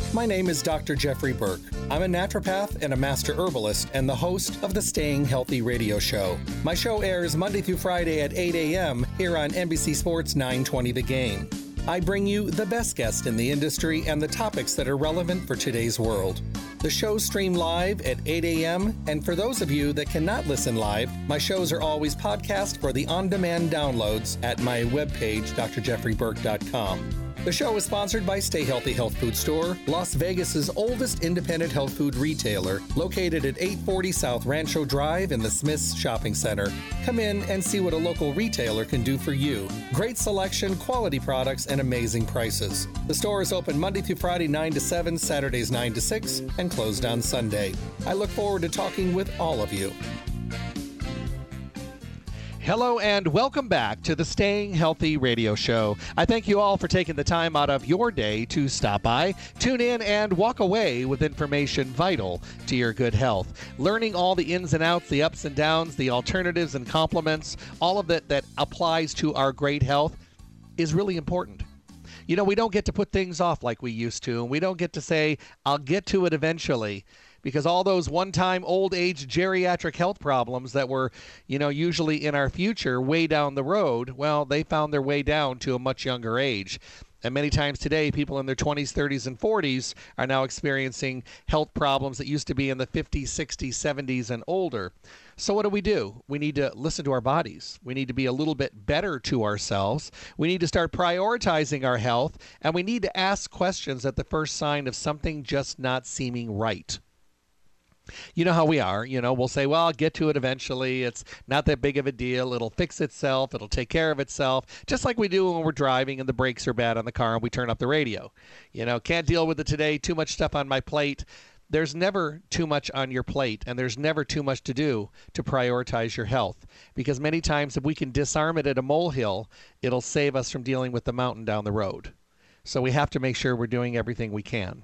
My name is Dr. Jeffrey Burke. I'm a naturopath and a master herbalist and the host of the Staying Healthy radio show. My show airs Monday through Friday at 8 a.m. here on NBC Sports 920 The Game. I bring you the best guests in the industry and the topics that are relevant for today's world. The shows stream live at 8 a.m., and for those of you that cannot listen live, my shows are always podcast for the on-demand downloads at my webpage, drjeffreyburke.com. The show is sponsored by Stay Healthy Health Food Store, Las Vegas's oldest independent health food retailer, located at 840 South Rancho Drive in the Smith's Shopping Center. Come in and see what a local retailer can do for you. Great selection, quality products, and amazing prices. The store is open Monday through Friday 9 to 7, Saturdays 9 to 6, and closed on Sunday. I look forward to talking with all of you. Hello and welcome back to the Staying Healthy radio show. I thank you all for taking the time out of your day to stop by, tune in, and walk away with information vital to your good health. Learning all the ins and outs, the ups and downs, the alternatives and complements, all of it that applies to our great health is really important. You know, we don't get to put things off like we used to, and we don't get to say, I'll get to it eventually. Because all those one-time old-age geriatric health problems that were, usually in our future way down the road, well, they found their way down to a much younger age. And many times today, people in their 20s, 30s, and 40s are now experiencing health problems that used to be in the 50s, 60s, 70s, and older. So what do? We need to listen to our bodies. We need to be a little bit better to ourselves. We need to start prioritizing our health, and we need to ask questions at the first sign of something just not seeming right. You know how we are. We'll say, well, I'll get to it eventually. It's not that big of a deal. It'll fix itself. It'll take care of itself, just like we do when we're driving and the brakes are bad on the car and we turn up the radio. Can't deal with it today. Too much stuff on my plate. There's never too much on your plate, and there's never too much to do to prioritize your health. Because many times if we can disarm it at a molehill, it'll save us from dealing with the mountain down the road. So we have to make sure we're doing everything we can.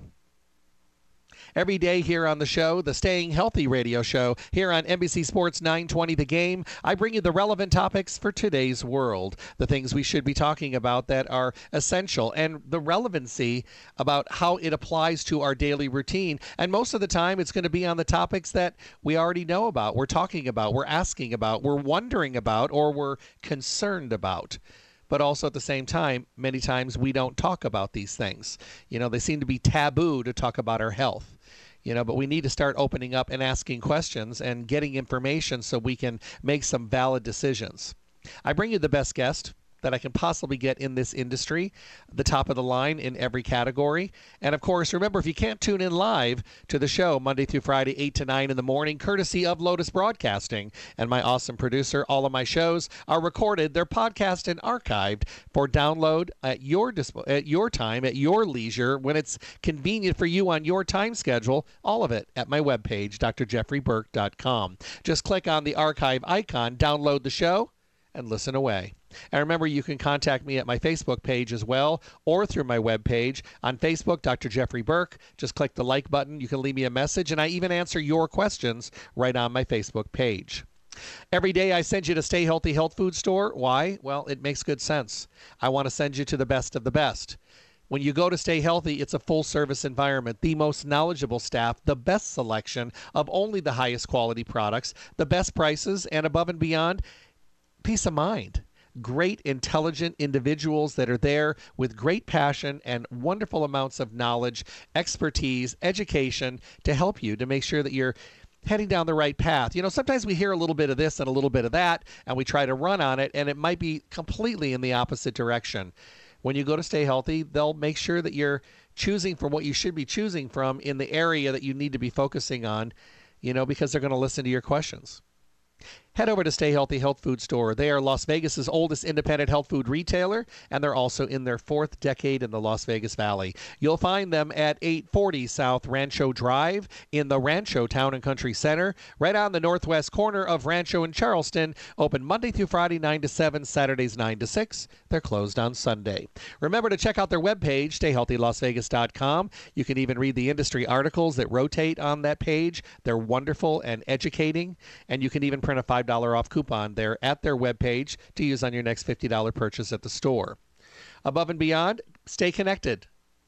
Every day here on the show, the Staying Healthy radio show, here on NBC Sports 920 The Game, I bring you the relevant topics for today's world, the things we should be talking about that are essential, and the relevancy about how it applies to our daily routine. And most of the time, it's going to be on the topics that we already know about, we're talking about, we're asking about, we're wondering about, or we're concerned about. But also at the same time, many times we don't talk about these things. They seem to be taboo to talk about our health. But we need to start opening up and asking questions and getting information so we can make some valid decisions. I bring you the best guest that I can possibly get in this industry, the top of the line in every category. And of course, remember, if you can't tune in live to the show Monday through Friday, 8 to 9 in the morning, courtesy of Lotus Broadcasting and my awesome producer, all of my shows are recorded. They're podcast and archived for download at your time, at your leisure, when it's convenient for you on your time schedule. All of it at my webpage, drjeffreyburke.com. Just click on the archive icon, download the show, and listen away. And remember, you can contact me at my Facebook page as well, or through my webpage. On Facebook, Dr. Jeffrey Burke. Just click the like button. You can leave me a message, and I even answer your questions right on my Facebook page. Every day I send you to Stay Healthy Health Food Store. Why? Well, it makes good sense. I want to send you to the best of the best. When you go to Stay Healthy, it's a full-service environment, the most knowledgeable staff, the best selection of only the highest quality products, the best prices, and above and beyond, peace of mind. Great, intelligent individuals that are there with great passion and wonderful amounts of knowledge, expertise, education to help you to make sure that you're heading down the right path. Sometimes we hear a little bit of this and a little bit of that, and we try to run on it, and it might be completely in the opposite direction. When you go to Stay Healthy, they'll make sure that you're choosing from what you should be choosing from in the area that you need to be focusing on, because they're going to listen to your questions. Head over to Stay Healthy Health Food Store. They are Las Vegas's oldest independent health food retailer, and they're also in their 4th decade in the Las Vegas Valley. You'll find them at 840 South Rancho Drive in the Rancho Town and Country Center, right on the northwest corner of Rancho and Charleston. Open Monday through Friday, 9 to 7, Saturdays 9 to 6. They're closed on Sunday. Remember to check out their webpage, stayhealthylasvegas.com. You can even read the industry articles that rotate on that page. They're wonderful and educating, and you can even print a $5 off coupon there at their webpage to use on your next $50 purchase at the store. Above and beyond, stay connected.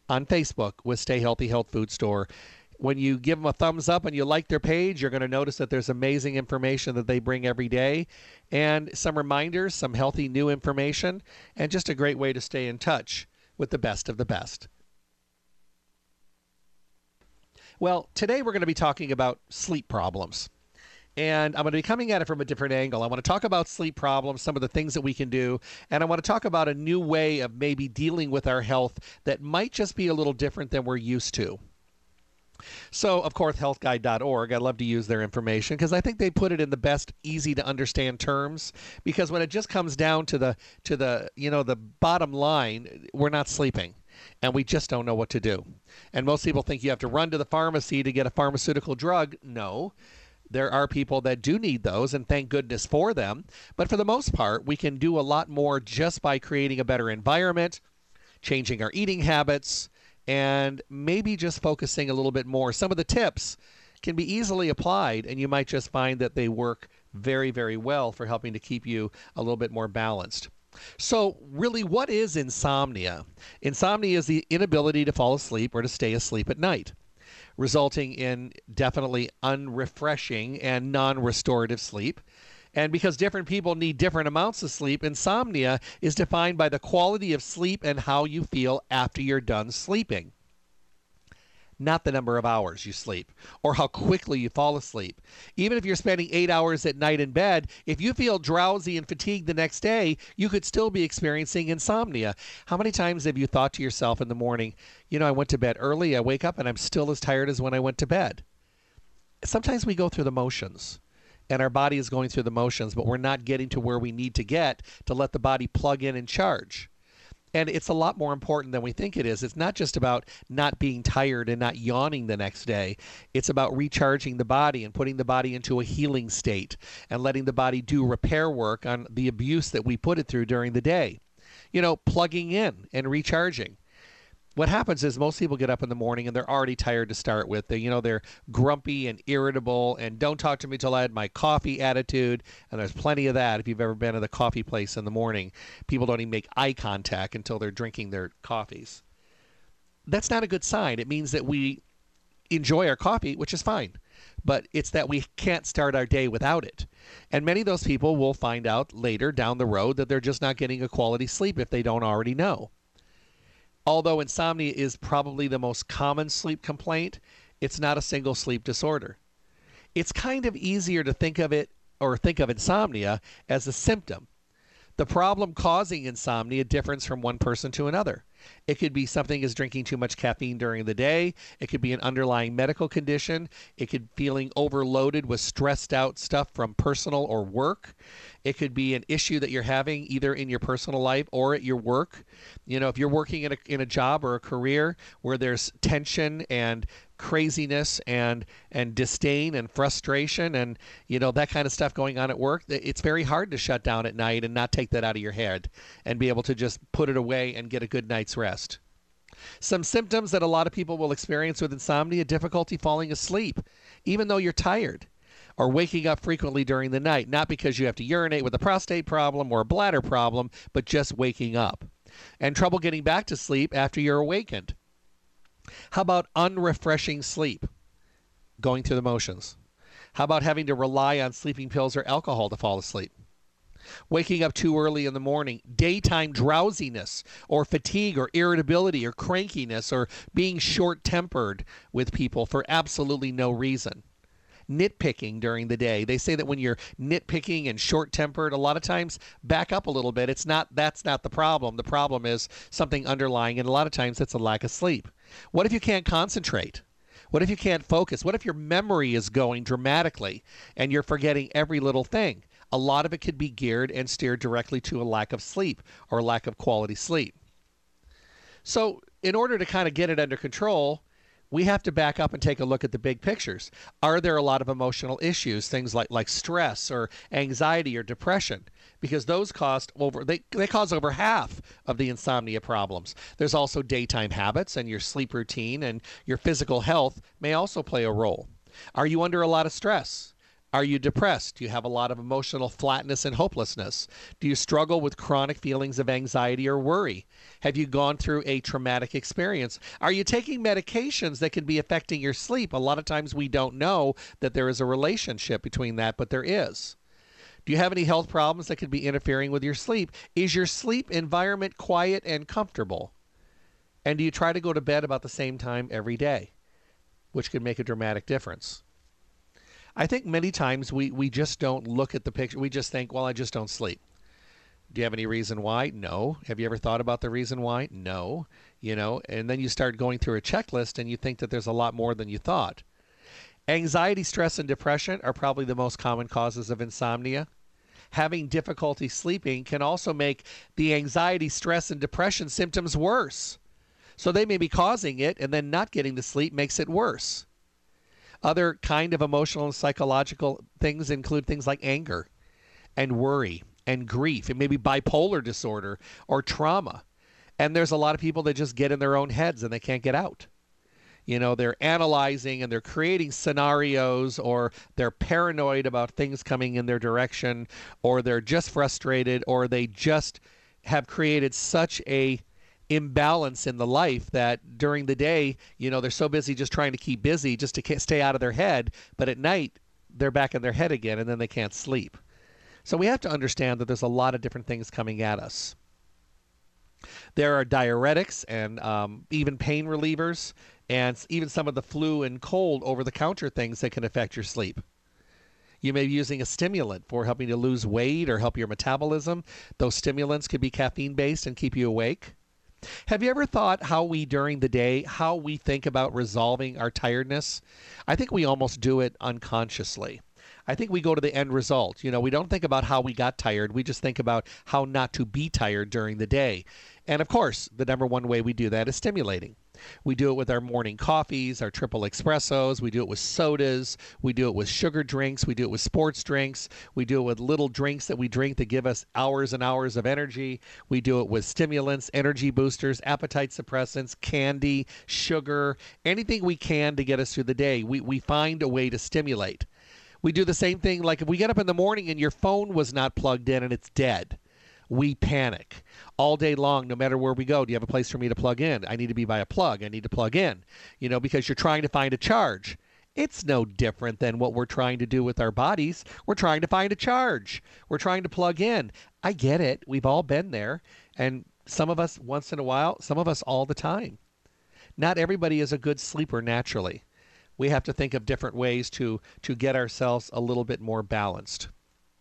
on Facebook with Stay Healthy Health Food Store. When you give them a thumbs up and you like their page, you're going to notice that there's amazing information that they bring every day, and some reminders, some healthy new information, and just a great way to stay in touch with the best of the best. Well, today we're going to be talking about sleep problems. And I'm going to be coming at it from a different angle. I want to talk about sleep problems, some of the things that we can do, and I want to talk about a new way of maybe dealing with our health that might just be a little different than we're used to. So, of course, healthguide.org, I love to use their information because I think they put it in the best, easy to understand terms. Because when it just comes down to the bottom line, we're not sleeping, and we just don't know what to do. And most people think you have to run to the pharmacy to get a pharmaceutical drug. No. There are people that do need those, and thank goodness for them. But for the most part, we can do a lot more just by creating a better environment, changing our eating habits, and maybe just focusing a little bit more. Some of the tips can be easily applied, and you might just find that they work very, very well for helping to keep you a little bit more balanced. So really, what is insomnia? Insomnia is the inability to fall asleep or to stay asleep at night, resulting in definitely unrefreshing and non-restorative sleep. And because different people need different amounts of sleep, insomnia is defined by the quality of sleep and how you feel after you're done sleeping. Not the number of hours you sleep or how quickly you fall asleep. Even if you're spending 8 hours at night in bed, if you feel drowsy and fatigued the next day, you could still be experiencing insomnia. How many times have you thought to yourself in the morning, I went to bed early, I wake up and I'm still as tired as when I went to bed? Sometimes we go through the motions. And our body is going through the motions, but we're not getting to where we need to get to let the body plug in and charge. And it's a lot more important than we think it is. It's not just about not being tired and not yawning the next day. It's about recharging the body and putting the body into a healing state and letting the body do repair work on the abuse that we put it through during the day. Plugging in and recharging. What happens is most people get up in the morning and they're already tired to start with. They're grumpy and irritable and don't talk to me till I had my coffee attitude. And there's plenty of that if you've ever been to the coffee place in the morning. People don't even make eye contact until they're drinking their coffees. That's not a good sign. It means that we enjoy our coffee, which is fine. But it's that we can't start our day without it. And many of those people will find out later down the road that they're just not getting a quality sleep if they don't already know. Although insomnia is probably the most common sleep complaint, it's not a single sleep disorder. It's kind of easier to think of insomnia as a symptom. The problem causing insomnia differs from one person to another. It could be something as drinking too much caffeine during the day. It could be an underlying medical condition. It could be feeling overloaded with stressed out stuff from personal or work. It could be an issue that you're having either in your personal life or at your work. If you're working in a job or a career where there's tension and craziness and disdain and frustration and that kind of stuff going on at work, it's very hard to shut down at night and not take that out of your head and be able to just put it away and get a good night's rest. Some symptoms that a lot of people will experience with insomnia: difficulty falling asleep even though you're tired, or waking up frequently during the night, not because you have to urinate with a prostate problem or a bladder problem, but just waking up, and trouble getting back to sleep after you're awakened. How about unrefreshing sleep? Going through the motions. How about having to rely on sleeping pills or alcohol to fall asleep? Waking up too early in the morning, daytime drowsiness or fatigue or irritability or crankiness, or being short-tempered with people for absolutely no reason. Nitpicking during the day. They say that when you're nitpicking and short-tempered, a lot of times back up a little bit. That's not the problem. The problem is something underlying, and a lot of times it's a lack of sleep. What if you can't concentrate? What if you can't focus? What if your memory is going dramatically and you're forgetting every little thing? A lot of it could be geared and steered directly to a lack of sleep or a lack of quality sleep. So in order to kind of get it under control, we have to back up and take a look at the big pictures. Are there a lot of emotional issues, things like stress or anxiety or depression? Because those cause over half of the insomnia problems. There's also daytime habits, and your sleep routine and your physical health may also play a role. Are you under a lot of stress? Are you depressed? Do you have a lot of emotional flatness and hopelessness? Do you struggle with chronic feelings of anxiety or worry? Have you gone through a traumatic experience? Are you taking medications that can be affecting your sleep? A lot of times we don't know that there is a relationship between that, but there is. Do you have any health problems that could be interfering with your sleep? Is your sleep environment quiet and comfortable? And do you try to go to bed about the same time every day, which could make a dramatic difference? I think many times we just don't look at the picture. We just think, well, I just don't sleep. Do you have any reason why? No. Have you ever thought about the reason why? No. And then you start going through a checklist and you think that there's a lot more than you thought. Anxiety, stress, and depression are probably the most common causes of insomnia. Having difficulty sleeping can also make the anxiety, stress, and depression symptoms worse. So they may be causing it, and then not getting to sleep makes it worse. Other kind of emotional and psychological things include things like anger and worry and grief. It may be bipolar disorder or trauma. And there's a lot of people that just get in their own heads and they can't get out. They're analyzing and they're creating scenarios, or they're paranoid about things coming in their direction, or they're just frustrated, or they just have created such a imbalance in the life that during the day, they're so busy just trying to keep busy just to stay out of their head. But at night, they're back in their head again, and then they can't sleep. So we have to understand that there's a lot of different things coming at us. There are diuretics and even pain relievers, and even some of the flu and cold over-the-counter things that can affect your sleep. You may be using a stimulant for helping to lose weight or help your metabolism. Those stimulants could be caffeine-based and keep you awake. Have you ever thought how we, during the day, how we think about resolving our tiredness? I think we almost do it unconsciously. I think we go to the end result. We don't think about how we got tired. We just think about how not to be tired during the day. And of course, the number one way we do that is stimulating. We do it with our morning coffees, our triple espressos. We do it with sodas. We do it with sugar drinks. We do it with sports drinks. We do it with little drinks that we drink that give us hours and hours of energy. We do it with stimulants, energy boosters, appetite suppressants, candy, sugar, anything we can to get us through the day. We find a way to stimulate. We do the same thing, like if we get up in the morning and your phone was not plugged in and it's dead. We panic all day long, no matter where we go. Do you have a place for me to plug in? I need to be by a plug. I need to plug in, because you're trying to find a charge. It's no different than what we're trying to do with our bodies. We're trying to find a charge. We're trying to plug in. I get it. We've all been there. And some of us once in a while, some of us all the time. Not everybody is a good sleeper naturally. We have to think of different ways to get ourselves a little bit more balanced.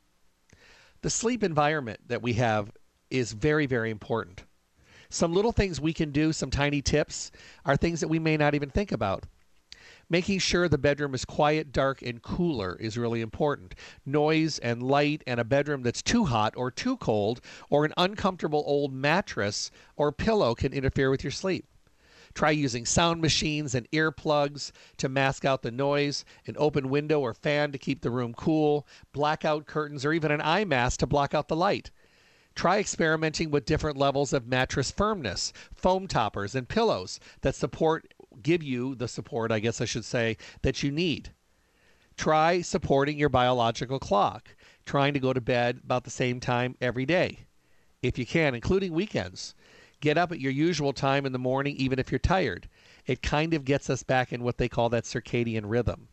The sleep environment that we have is very, very important. Some little things we can do, some tiny tips, are things that we may not even think about. Making sure the bedroom is quiet, dark, and cooler is really important. Noise and light and a bedroom that's too hot or too cold, or an uncomfortable old mattress or pillow can interfere with your sleep. Try using sound machines and earplugs to mask out the noise, an open window or fan to keep the room cool, blackout curtains, or even an eye mask to block out the light. Try experimenting with different levels of mattress firmness, foam toppers, and pillows that give you the support, I guess I should say, that you need. Try supporting your biological clock, trying to go to bed about the same time every day, if you can, including weekends. Get up at your usual time in the morning, even if you're tired. It kind of gets us back in what they call that circadian rhythm.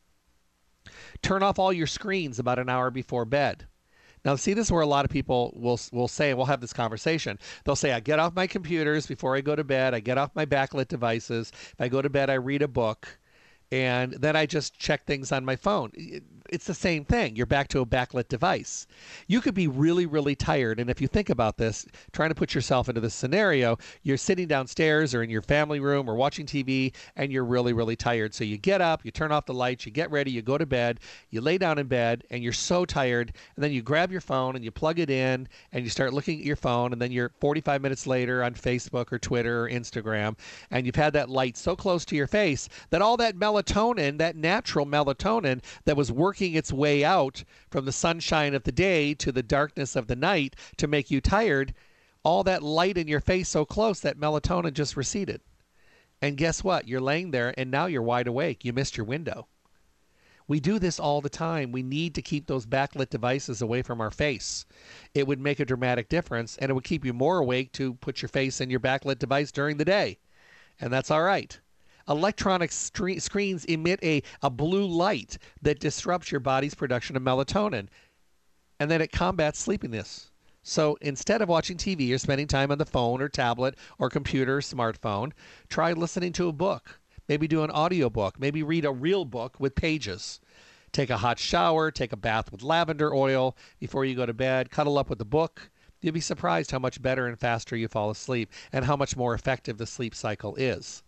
Turn off all your screens about an hour before bed. Now, see, this is where a lot of people will say, and we'll have this conversation. They'll say, I get off my computers before I go to bed. I get off my backlit devices. If I go to bed, I read a book. And then I just check things on my phone. It's the same thing. You're back to a backlit device. You could be really, really tired. And if you think about this, trying to put yourself into this scenario, you're sitting downstairs or in your family room or watching TV, and you're really, really tired. So you get up, you turn off the lights, you get ready, you go to bed, you lay down in bed, and you're so tired. And then you grab your phone and you plug it in, and you start looking at your phone. And then you're 45 minutes later on Facebook or Twitter or Instagram, and you've had that light so close to your face that all that melatonin, that natural melatonin that was working its way out from the sunshine of the day to the darkness of the night to make you tired, all that light in your face so close, that melatonin just receded. And guess what? You're laying there and now you're wide awake. You missed your window. We do this all the time. We need to keep those backlit devices away from our face. It would make a dramatic difference, and it would keep you more awake to put your face in your backlit device during the day. And that's all right. Electronic screens emit a blue light that disrupts your body's production of melatonin, and then it combats sleepiness. So instead of watching TV or spending time on the phone or tablet or computer or smartphone, try listening to a book. Maybe do an audiobook. Maybe read a real book with pages. Take a hot shower. Take a bath with lavender oil before you go to bed. Cuddle up with a book. You'll be surprised how much better and faster you fall asleep and how much more effective the sleep cycle is.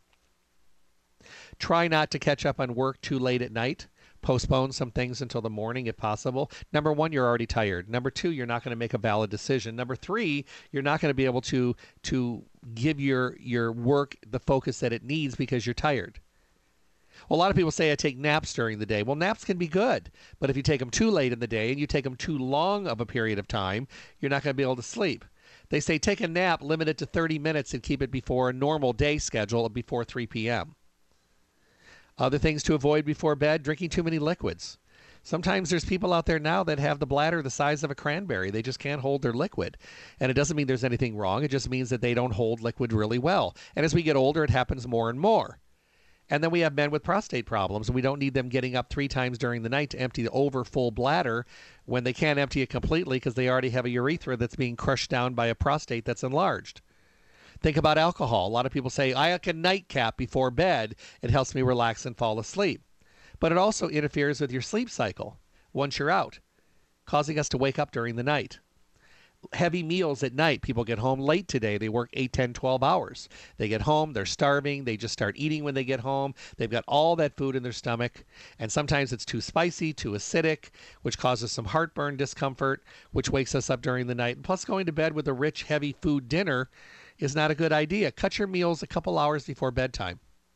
Try not to catch up on work too late at night. Postpone some things until the morning if possible. Number one, you're already tired. Number two, you're not going to make a valid decision. Number three, you're not going to be able to give your work the focus that it needs because you're tired. Well, a lot of people say I take naps during the day. Well, naps can be good, but if you take them too late in the day and you take them too long of a period of time, you're not going to be able to sleep. They say take a nap, limit it to 30 minutes, and keep it before a normal day schedule of before 3 p.m. Other things to avoid before bed, drinking too many liquids. Sometimes there's people out there now that have the bladder the size of a cranberry. They just can't hold their liquid. And it doesn't mean there's anything wrong. It just means that they don't hold liquid really well. And as we get older, it happens more and more. And then we have men with prostate problems, and we don't need them getting up 3 times during the night to empty the over full bladder when they can't empty it completely because they already have a urethra that's being crushed down by a prostate that's enlarged. Think about alcohol. A lot of people say, I can nightcap before bed. It helps me relax and fall asleep. But it also interferes with your sleep cycle once you're out, causing us to wake up during the night. Heavy meals at night. People get home late today. They work 8, 10, 12 hours. They get home. They're starving. They just start eating when they get home. They've got all that food in their stomach. And sometimes it's too spicy, too acidic, which causes some heartburn discomfort, which wakes us up during the night. And plus, going to bed with a rich, heavy food dinner is not a good idea. Cut your meals a couple hours before bedtime.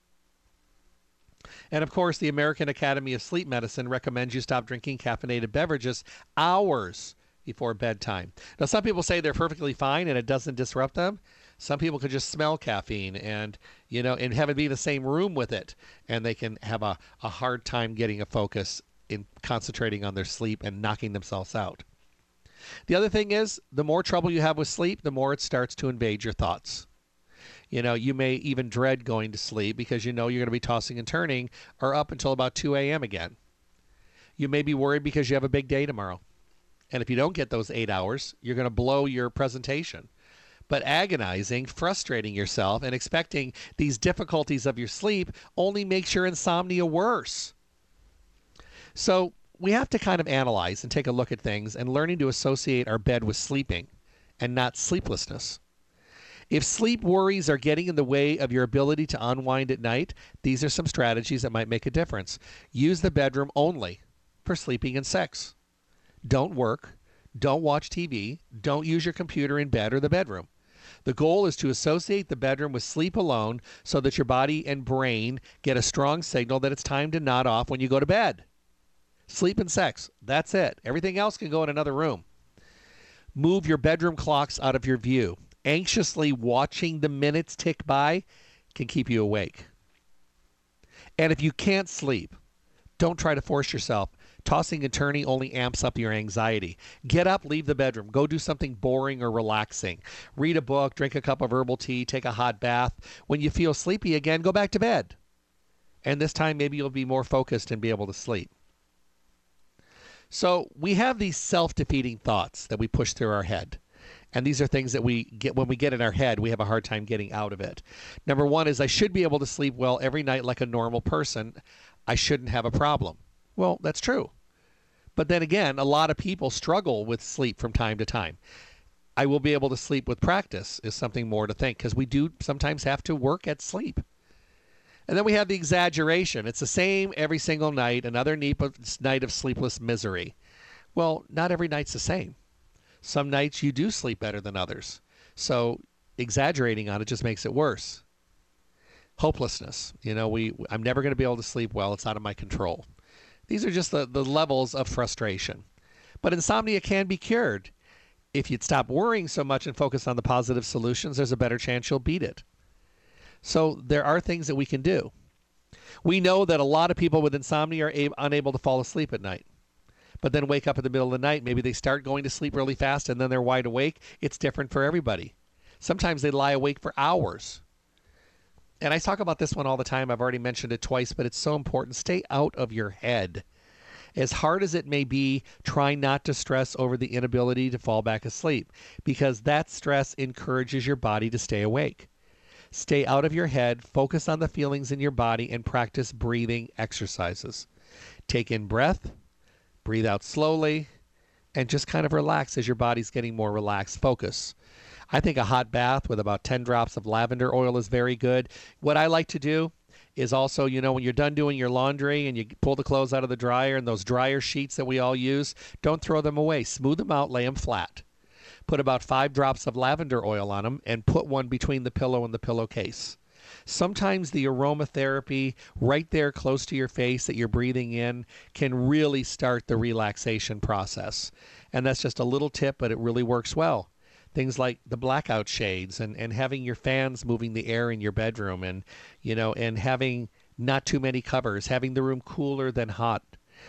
And of course, the American Academy of Sleep Medicine recommends you stop drinking caffeinated beverages hours before bedtime. Now, some people say they're perfectly fine and it doesn't disrupt them. Some people could just smell caffeine and have it be the same room with it, and they can have a hard time getting a focus in concentrating on their sleep and knocking themselves out. The other thing is, the more trouble you have with sleep, the more it starts to invade your thoughts. You may even dread going to sleep because you're going to be tossing and turning or up until about 2 a.m. again. You may be worried because you have a big day tomorrow. And if you don't get those 8 hours, you're going to blow your presentation. But agonizing, frustrating yourself, and expecting these difficulties of your sleep only makes your insomnia worse. So we have to kind of analyze and take a look at things and learning to associate our bed with sleeping and not sleeplessness. If sleep worries are getting in the way of your ability to unwind at night, these are some strategies that might make a difference. Use the bedroom only for sleeping and sex. Don't work. Don't watch TV. Don't use your computer in bed or the bedroom. The goal is to associate the bedroom with sleep alone so that your body and brain get a strong signal that it's time to nod off when you go to bed. Sleep and sex. That's it. Everything else can go in another room. Move your bedroom clocks out of your view. Anxiously watching the minutes tick by can keep you awake. And if you can't sleep, don't try to force yourself. Tossing and turning only amps up your anxiety. Get up, leave the bedroom. Go do something boring or relaxing. Read a book, drink a cup of herbal tea, take a hot bath. When you feel sleepy again, go back to bed. And this time maybe you'll be more focused and be able to sleep. So we have these self-defeating thoughts that we push through our head. And these are things that we get when we get in our head, we have a hard time getting out of it. Number one is I should be able to sleep well every night like a normal person. I shouldn't have a problem. Well, that's true. But then again, a lot of people struggle with sleep from time to time. I will be able to sleep with practice is something more to think because we do sometimes have to work at sleep. And then we have the exaggeration. It's the same every single night, another night of sleepless misery. Well, not every night's the same. Some nights you do sleep better than others. So exaggerating on it just makes it worse. Hopelessness. I'm never going to be able to sleep well. It's out of my control. These are just the levels of frustration. But insomnia can be cured. If you'd stop worrying so much and focus on the positive solutions, there's a better chance you'll beat it. So there are things that we can do. We know that a lot of people with insomnia are unable to fall asleep at night, but then wake up in the middle of the night. Maybe they start going to sleep really fast and then they're wide awake. It's different for everybody. Sometimes they lie awake for hours. And I talk about this one all the time. I've already mentioned it twice, but it's so important. Stay out of your head. As hard as it may be, try not to stress over the inability to fall back asleep, because that stress encourages your body to stay awake. Stay out of your head, focus on the feelings in your body, and practice breathing exercises. Take in breath, breathe out slowly, and just kind of relax as your body's getting more relaxed. Focus. I think a hot bath with about 10 drops of lavender oil is very good. What I like to do is also, when you're done doing your laundry and you pull the clothes out of the dryer, and those dryer sheets that we all use, don't throw them away. Smooth them out, lay them flat. Put about 5 drops of lavender oil on them and put one between the pillow and the pillowcase. Sometimes the aromatherapy right there close to your face that you're breathing in can really start the relaxation process. And that's just a little tip, but it really works well. Things like the blackout shades and having your fans moving the air in your bedroom, and having not too many covers, having the room cooler than hot,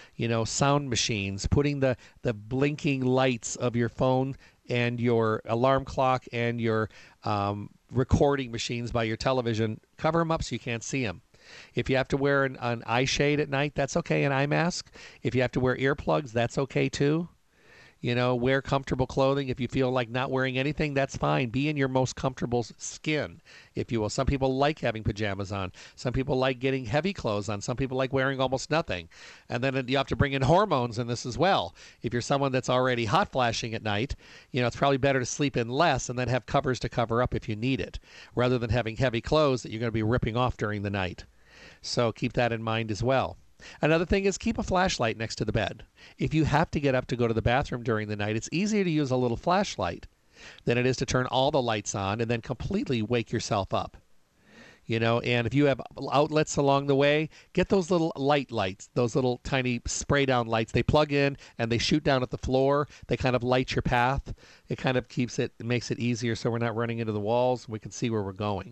sound machines, putting the blinking lights of your phone and your alarm clock and your recording machines by your television, cover them up so you can't see them. If you have to wear an eye shade at night, that's okay, an eye mask. If you have to wear earplugs, that's okay too. Wear comfortable clothing. If you feel like not wearing anything, that's fine. Be in your most comfortable skin, if you will. Some people like having pajamas on. Some people like getting heavy clothes on. Some people like wearing almost nothing. And then you have to bring in hormones in this as well. If you're someone that's already hot flashing at night, it's probably better to sleep in less and then have covers to cover up if you need it, rather than having heavy clothes that you're going to be ripping off during the night. So keep that in mind as well. Another thing is keep a flashlight next to the bed. If you have to get up to go to the bathroom during the night, it's easier to use a little flashlight than it is to turn all the lights on and then completely wake yourself up. And if you have outlets along the way, get those little lights, those little tiny spray down lights. They plug in and they shoot down at the floor. They kind of light your path. It kind of makes it easier so we're not running into the walls and we can see where we're going.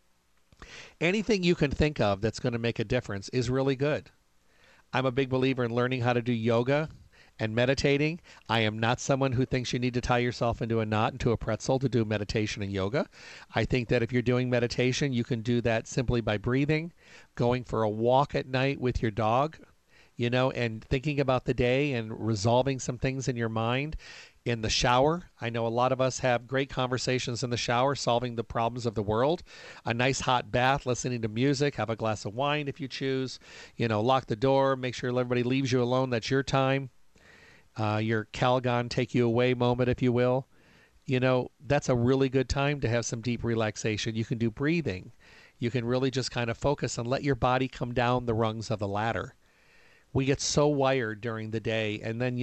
Anything you can think of that's going to make a difference is really good. I'm a big believer in learning how to do yoga and meditating. I am not someone who thinks you need to tie yourself into a knot, into a pretzel to do meditation and yoga. I think that if you're doing meditation, you can do that simply by breathing, going for a walk at night with your dog, and thinking about the day and resolving some things in your mind. In the shower, I know a lot of us have great conversations in the shower, solving the problems of the world. A nice hot bath, listening to music, have a glass of wine if you choose. Lock the door, make sure everybody leaves you alone. That's your time. Your Calgon take you away moment, if you will. That's a really good time to have some deep relaxation. You can do breathing. You can really just kind of focus and let your body come down the rungs of the ladder. We get so wired during the day, and then,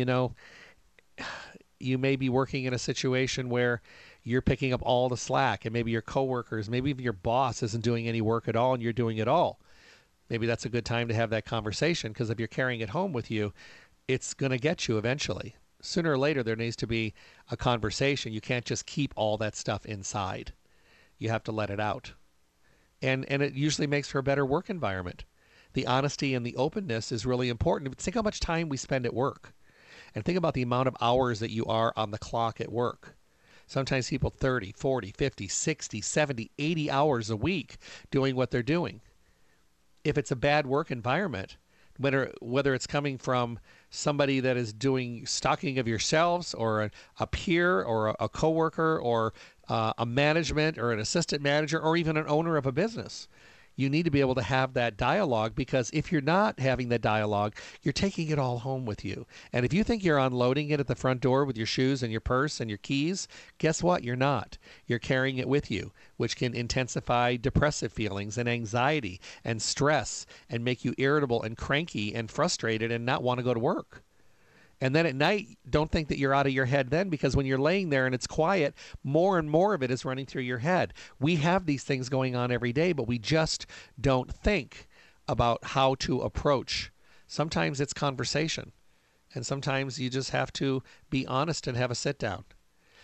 you may be working in a situation where you're picking up all the slack, and maybe your coworkers, maybe even your boss isn't doing any work at all and you're doing it all. Maybe that's a good time to have that conversation, because if you're carrying it home with you, it's going to get you eventually. Sooner or later, there needs to be a conversation. You can't just keep all that stuff inside. You have to let it out. And it usually makes for a better work environment. The honesty and the openness is really important. Think how much time we spend at work. And think about the amount of hours that you are on the clock at work. Sometimes people 30, 40, 50, 60, 70, 80 hours a week doing what they're doing. If it's a bad work environment, whether it's coming from somebody that is doing stocking of your shelves, or a peer, or a coworker, or a management, or an assistant manager, or even an owner of a business, you need to be able to have that dialogue, because if you're not having that dialogue, you're taking it all home with you. And if you think you're unloading it at the front door with your shoes and your purse and your keys, guess what? You're not. You're carrying it with you, which can intensify depressive feelings and anxiety and stress and make you irritable and cranky and frustrated and not want to go to work. And then at night, don't think that you're out of your head then, because when you're laying there and it's quiet, more and more of it is running through your head. We have these things going on every day, but we just don't think about how to approach. Sometimes it's conversation, and sometimes you just have to be honest and have a sit down.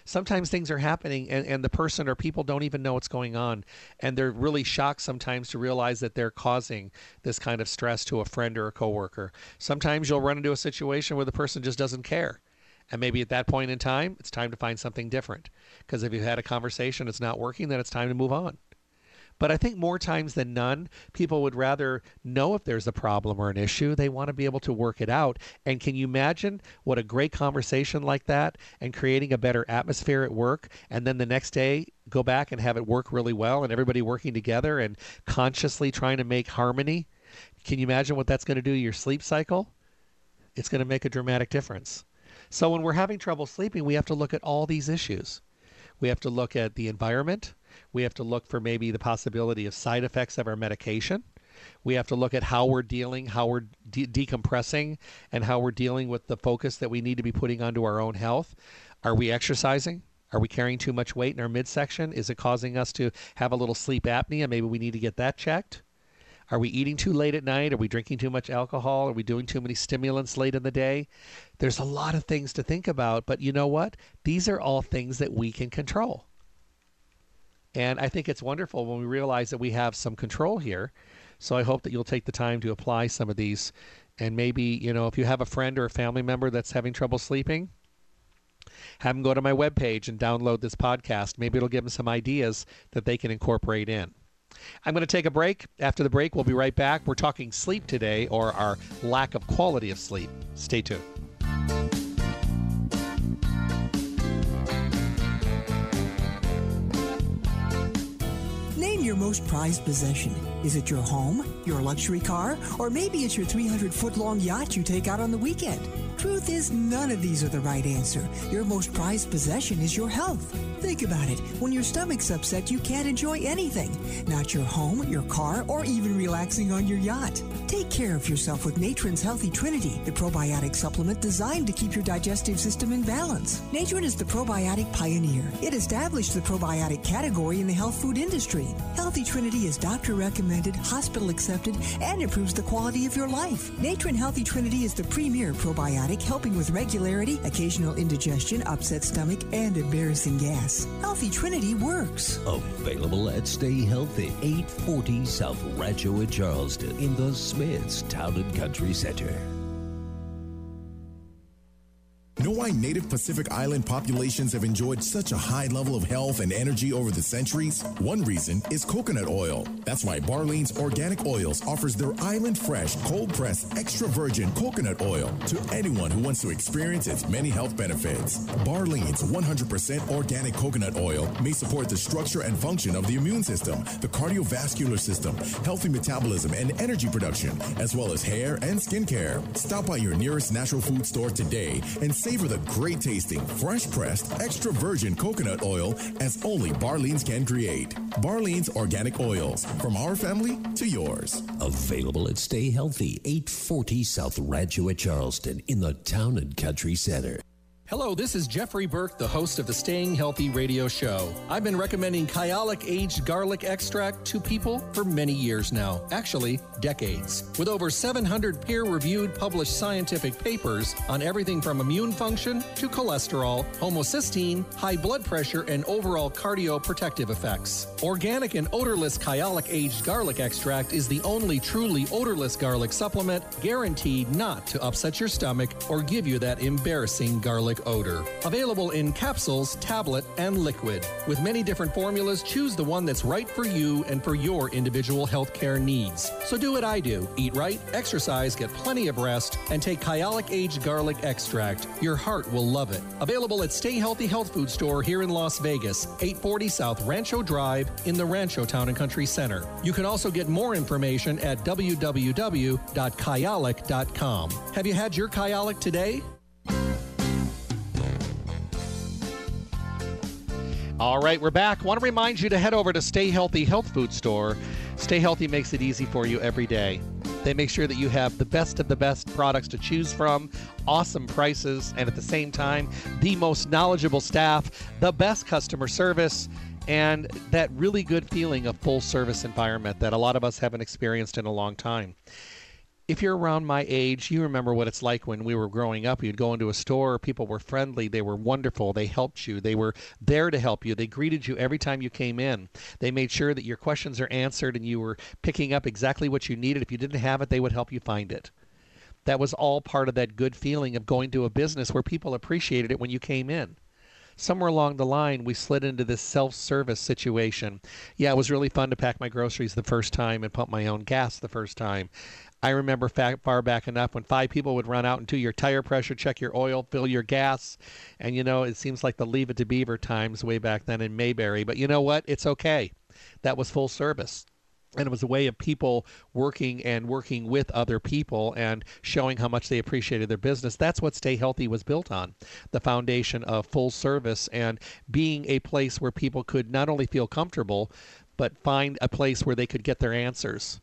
sometimes things are happening and the person or people don't even know what's going on. And they're really shocked sometimes to realize that they're causing this kind of stress to a friend or a coworker. Sometimes you'll run into a situation where the person just doesn't care. And maybe at that point in time, it's time to find something different. Because if you've had a conversation, it's not working, then it's time to move on. But I think more times than none, people would rather know if there's a problem or an issue. They want to be able to work it out. And can you imagine what a great conversation like that and creating a better atmosphere at work, and then the next day go back and have it work really well and everybody working together and consciously trying to make harmony? Can you imagine what that's going to do to your sleep cycle? It's going to make a dramatic difference. So when we're having trouble sleeping, we have to look at all these issues. We have to look at the environment. We have to look for maybe the possibility of side effects of our medication. We have to look at how we're dealing, how we're decompressing, and how we're dealing with the focus that we need to be putting onto our own health. Are we exercising? Are we carrying too much weight in our midsection? Is it causing us to have a little sleep apnea? Maybe we need to get that checked. Are we eating too late at night? Are we drinking too much alcohol? Are we doing too many stimulants late in the day? There's a lot of things to think about, but you know what? These are all things that we can control. And I think it's wonderful when we realize that we have some control here. So I hope that you'll take the time to apply some of these. And maybe, if you have a friend or a family member that's having trouble sleeping, have them go to my webpage and download this podcast. Maybe it'll give them some ideas that they can incorporate in. I'm going to take a break. After the break, we'll be right back. We're talking sleep today, or our lack of quality of sleep. Stay tuned. Name your most prized possession. Is it your home, your luxury car, or maybe it's your 300-foot-long yacht you take out on the weekend? Truth is, none of these are the right answer. Your most prized possession is your health. Think about it. When your stomach's upset, you can't enjoy anything. Not your home, your car, or even relaxing on your yacht. Take care of yourself with Natron's Healthy Trinity, the probiotic supplement designed to keep your digestive system in balance. Natron is the probiotic pioneer. It established the probiotic category in the health food industry. Healthy Trinity is doctor-recommended, hospital-accepted, and improves the quality of your life. Natron Healthy Trinity is the premier probiotic, helping with regularity, occasional indigestion, upset stomach, and embarrassing gas. Healthy Trinity works. Available at Stay Healthy, 840 South Rancho in Charleston, in the Smiths Town and Country Center. Know why native Pacific Island populations have enjoyed such a high level of health and energy over the centuries? One reason is coconut oil. That's why Barlean's Organic Oils offers their island fresh, cold-pressed, extra virgin coconut oil to anyone who wants to experience its many health benefits. Barlean's 100% organic coconut oil may support the structure and function of the immune system, the cardiovascular system, healthy metabolism and energy production, as well as hair and skin care. Stop by your nearest natural food store today and savor the great tasting, fresh pressed, extra virgin coconut oil as only Barlean's can create. Barlean's Organic Oils, from our family to yours. Available at Stay Healthy, 840 South Rancho at Charleston, in the Town and Country Center. Hello, this is Jeffrey Burke, the host of the Staying Healthy radio show. I've been recommending Kyolic Aged Garlic Extract to people for many years now, actually decades. With over 700 peer-reviewed published scientific papers on everything from immune function to cholesterol, homocysteine, high blood pressure, and overall cardioprotective effects. Organic and odorless Kyolic Aged Garlic Extract is the only truly odorless garlic supplement guaranteed not to upset your stomach or give you that embarrassing garlic odor. Available in capsules, tablet, and liquid. With many different formulas, choose the one that's right for you and for your individual healthcare needs. So do what I do. Eat right, exercise, get plenty of rest, and take Kyolic Aged Garlic Extract. Your heart will love it. Available at Stay Healthy Health Food Store here in Las Vegas, 840 South Rancho Drive in the Rancho Town and Country Center. You can also get more information at www.kyolic.com. Have you had your Kyolic today? All right, we're back. Want to remind you to head over to Stay Healthy Health Food Store. Stay Healthy makes it easy for you every day. They make sure that you have the best of the best products to choose from, awesome prices, and at the same time, the most knowledgeable staff, the best customer service, and that really good feeling of full service environment that a lot of us haven't experienced in a long time. if you're around my age, you remember what it's like when we were growing up. You'd go into a store, people were friendly, they were wonderful, they helped you, they were there to help you, they greeted you every time you came in. They made sure that your questions are answered and you were picking up exactly what you needed. If you didn't have it, they would help you find it. That was all part of that good feeling of going to a business where people appreciated it when you came in. Somewhere along the line, we slid into this self-service situation. Yeah, it was really fun to pack my groceries the first time and pump my own gas the first time. I remember far back enough when 5 people would run out and do your tire pressure, check your oil, fill your gas. And, it seems like the Leave It to Beaver times way back then in Mayberry. But you know what? It's okay. That was full service. And it was a way of people working with other people and showing how much they appreciated their business. That's what Stay Healthy was built on, the foundation of full service and being a place where people could not only feel comfortable, but find a place where they could get their answers.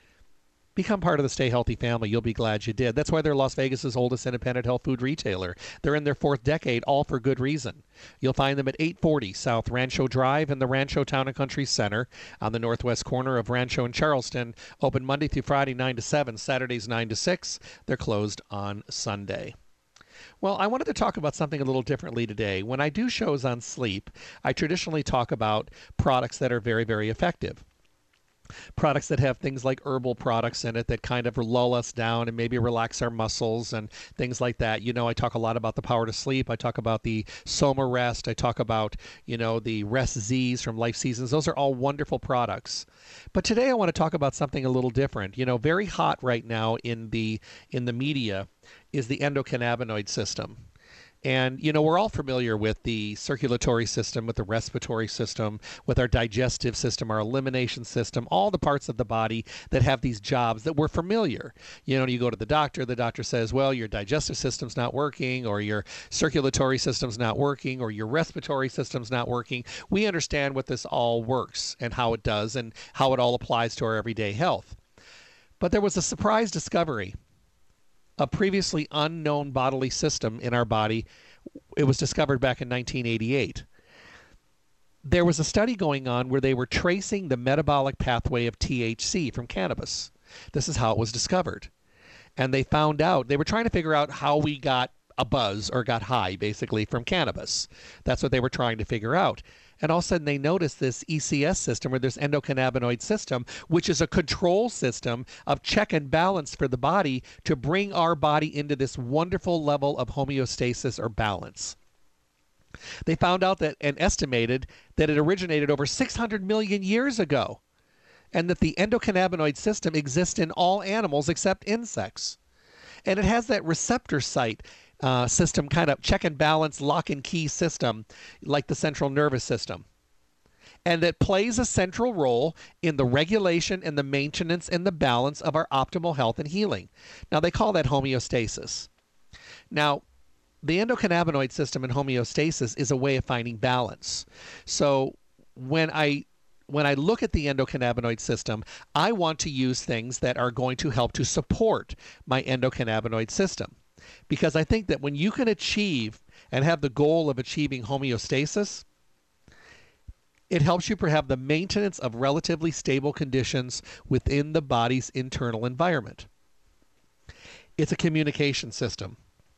Become part of the Stay Healthy family. You'll be glad you did. That's why they're Las Vegas's oldest independent health food retailer. They're in their 4th decade, all for good reason. You'll find them at 840 South Rancho Drive in the Rancho Town and Country Center on the northwest corner of Rancho and Charleston. Open Monday through Friday 9 to 7, Saturdays 9 to 6. They're closed on Sunday. Well, I wanted to talk about something a little differently today. When I do shows on sleep, I traditionally talk about products that are very, very effective. Products that have things like herbal products in it that kind of lull us down and maybe relax our muscles and things like that. I talk a lot about the Power to Sleep. I talk about the Soma Rest. I talk about, the Rest Z's from Life Seasons. Those are all wonderful products. But today I want to talk about something a little different. Very hot right now in the media is the endocannabinoid system. And, we're all familiar with the circulatory system, with the respiratory system, with our digestive system, our elimination system, all the parts of the body that have these jobs that we're familiar. You go to the doctor says, well, your digestive system's not working, or your circulatory system's not working, or your respiratory system's not working. We understand what this all works and how it does and how it all applies to our everyday health. But there was a surprise discovery. A previously unknown bodily system in our body. It was discovered back in 1988. There was a study going on where they were tracing the metabolic pathway of THC from cannabis. This is how it was discovered. And they found out, they were trying to figure out how we got a buzz or got high, basically, from cannabis. That's what they were trying to figure out. And all of a sudden they noticed this ECS system, or this endocannabinoid system, which is a control system of check and balance for the body to bring our body into this wonderful level of homeostasis or balance. They found out that and estimated that it originated over 600 million years ago, and that the endocannabinoid system exists in all animals except insects. And it has that receptor site system, kind of check and balance, lock and key system, like the central nervous system. And that plays a central role in the regulation and the maintenance and the balance of our optimal health and healing. Now, they call that homeostasis. Now, the endocannabinoid system and homeostasis is a way of finding balance. So when I look at the endocannabinoid system, I want to use things that are going to help to support my endocannabinoid system. Because I think that when you can achieve and have the goal of achieving homeostasis, it helps you have the maintenance of relatively stable conditions within the body's internal environment. It's a communication system.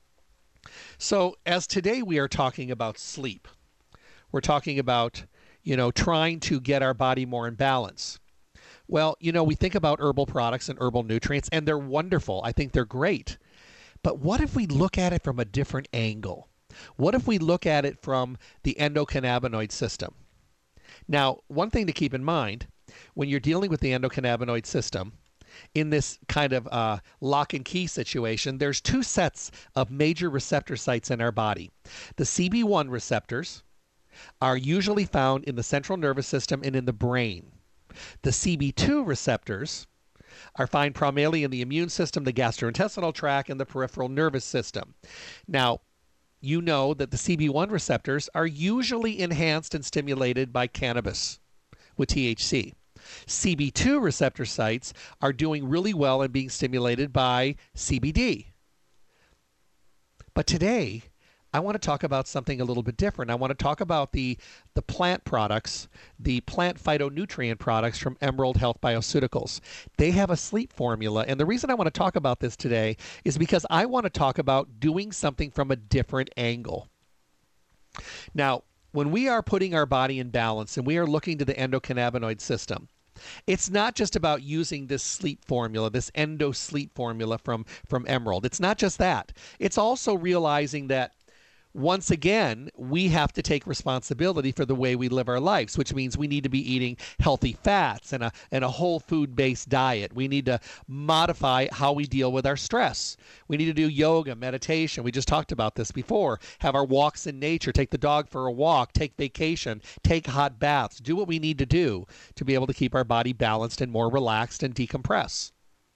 So as today we are talking about sleep, we're talking about, trying to get our body more in balance. Well, we think about herbal products and herbal nutrients, and they're wonderful. I think they're great. But what if we look at it from a different angle? What if we look at it from the endocannabinoid system? Now, one thing to keep in mind, when you're dealing with the endocannabinoid system, in this kind of lock and key situation, there's 2 sets of major receptor sites in our body. The CB1 receptors are usually found in the central nervous system and in the brain. The CB2 receptors are found primarily in the immune system, the gastrointestinal tract, and the peripheral nervous system. Now, you know that the CB1 receptors are usually enhanced and stimulated by cannabis with THC. CB2 receptor sites are doing really well and being stimulated by CBD. But today, I want to talk about something a little bit different. I want to talk about the plant products, the plant phytonutrient products from Emerald Health Bioceuticals. They have a sleep formula, and the reason I want to talk about this today is because I want to talk about doing something from a different angle. Now, when we are putting our body in balance and we are looking to the endocannabinoid system, it's not just about using this sleep formula, this endo sleep formula from Emerald. It's not just that. It's also realizing that once again, we have to take responsibility for the way we live our lives, which means we need to be eating healthy fats and a whole food-based diet. We need to modify how we deal with our stress. We need to do yoga, meditation. We just talked about this before. Have our walks in nature, take the dog for a walk, take vacation, take hot baths, do what we need to do to be able to keep our body balanced and more relaxed and decompress.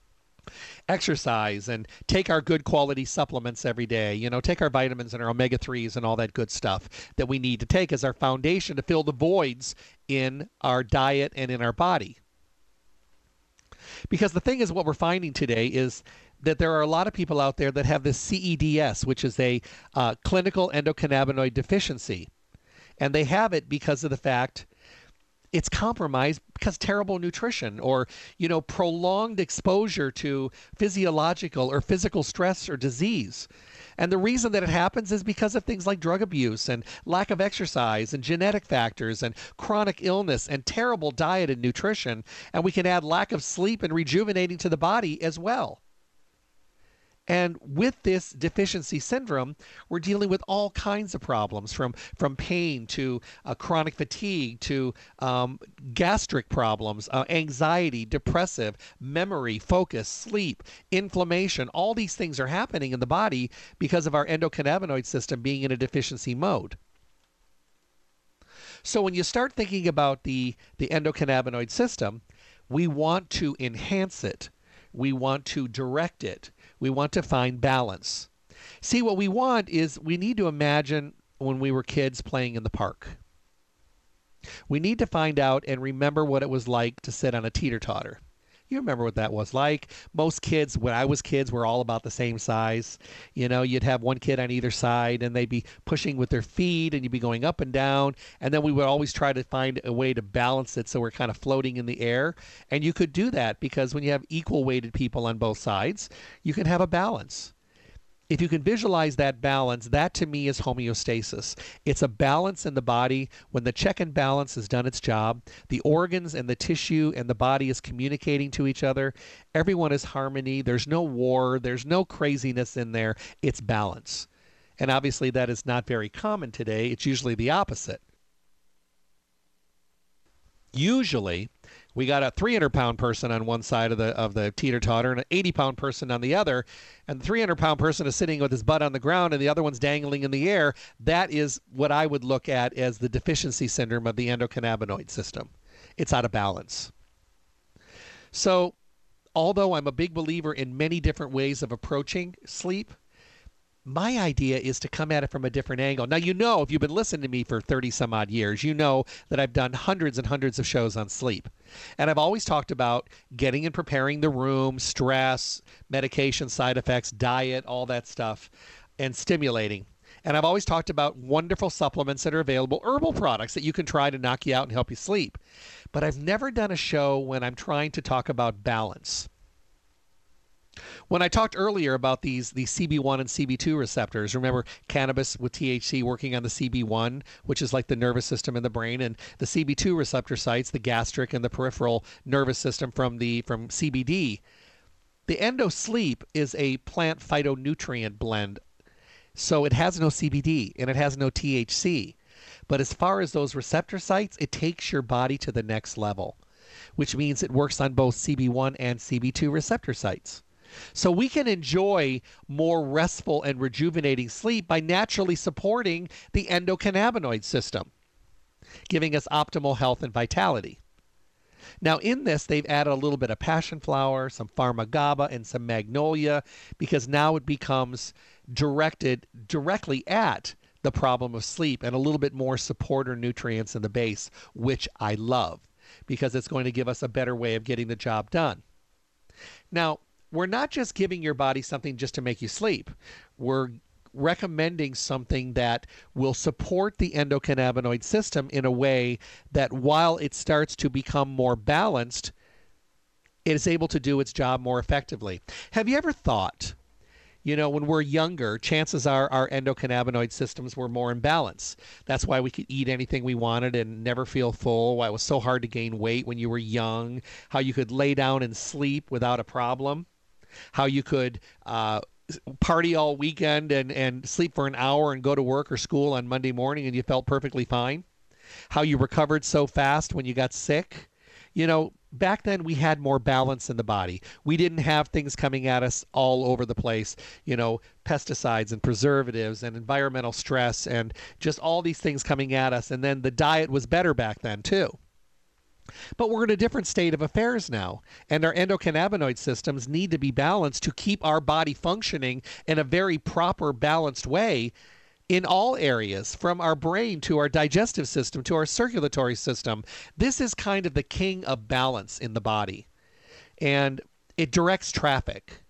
Exercise and take our good quality supplements every day. Take our vitamins and our omega-3s and all that good stuff that we need to take as our foundation to fill the voids in our diet and in our body. Because the thing is, what we're finding today is that there are a lot of people out there that have this CEDS, which is a clinical endocannabinoid deficiency. And they have it because of the fact it's compromised because terrible nutrition or, prolonged exposure to physiological or physical stress or disease. And the reason that it happens is because of things like drug abuse and lack of exercise and genetic factors and chronic illness and terrible diet and nutrition. And we can add lack of sleep and rejuvenating to the body as well. And with this deficiency syndrome, we're dealing with all kinds of problems, from pain to chronic fatigue to gastric problems, anxiety, depressive, memory, focus, sleep, inflammation. All these things are happening in the body because of our endocannabinoid system being in a deficiency mode. So when you start thinking about the endocannabinoid system, we want to enhance it. We want to direct it. We want to find balance. See, what we want is we need to imagine when we were kids playing in the park. We need to find out and remember what it was like to sit on a teeter-totter. You remember what that was like. Most kids, when I was kids, were all about the same size. You'd have one kid on either side, and they'd be pushing with their feet, and you'd be going up and down. And then we would always try to find a way to balance it so we're kind of floating in the air. And you could do that because when you have equal-weighted people on both sides, you can have a balance. If you can visualize that balance, that to me is homeostasis. It's a balance in the body. When the check and balance has done its job, the organs and the tissue and the body is communicating to each other. Everyone is harmony. There's no war. There's no craziness in there. It's balance. And obviously that is not very common today. It's usually the opposite. Usually, we got a 300-pound person on one side of the teeter-totter and an 80-pound person on the other, and the 300-pound person is sitting with his butt on the ground and the other one's dangling in the air. That is what I would look at as the deficiency syndrome of the endocannabinoid system. It's out of balance. So, although I'm a big believer in many different ways of approaching sleep, my idea is to come at it from a different angle. Now, if you've been listening to me for 30 some odd years, you know that I've done hundreds and hundreds of shows on sleep. And I've always talked about getting and preparing the room, stress, medication, side effects, diet, all that stuff, and stimulating. And I've always talked about wonderful supplements that are available, herbal products that you can try to knock you out and help you sleep. But I've never done a show when I'm trying to talk about balance. When I talked earlier about these CB1 and CB2 receptors, remember cannabis with THC working on the CB1, which is like the nervous system in the brain, and the CB2 receptor sites, the gastric and the peripheral nervous system from CBD. The EndoSleep is a plant phytonutrient blend, so it has no CBD and it has no THC. But as far as those receptor sites, it takes your body to the next level, which means it works on both CB1 and CB2 receptor sites. So we can enjoy more restful and rejuvenating sleep by naturally supporting the endocannabinoid system, giving us optimal health and vitality. Now in this, they've added a little bit of passion flower, some pharmagaba, and some magnolia, because now it becomes directed directly at the problem of sleep and a little bit more supporter nutrients in the base, which I love because it's going to give us a better way of getting the job done. Now, we're not just giving your body something just to make you sleep. We're recommending something that will support the endocannabinoid system in a way that while it starts to become more balanced, it is able to do its job more effectively. Have you ever thought, when we're younger, chances are our endocannabinoid systems were more in balance. That's why we could eat anything we wanted and never feel full, why it was so hard to gain weight when you were young, how you could lay down and sleep without a problem, how you could party all weekend and sleep for an hour and go to work or school on Monday morning and you felt perfectly fine, how you recovered so fast when you got sick. Back then we had more balance in the body. We didn't have things coming at us all over the place, pesticides and preservatives and environmental stress and just all these things coming at us. And then the diet was better back then too. But we're in a different state of affairs now, and our endocannabinoid systems need to be balanced to keep our body functioning in a very proper, balanced way in all areas, from our brain to our digestive system to our circulatory system. This is kind of the king of balance in the body, and it directs traffic.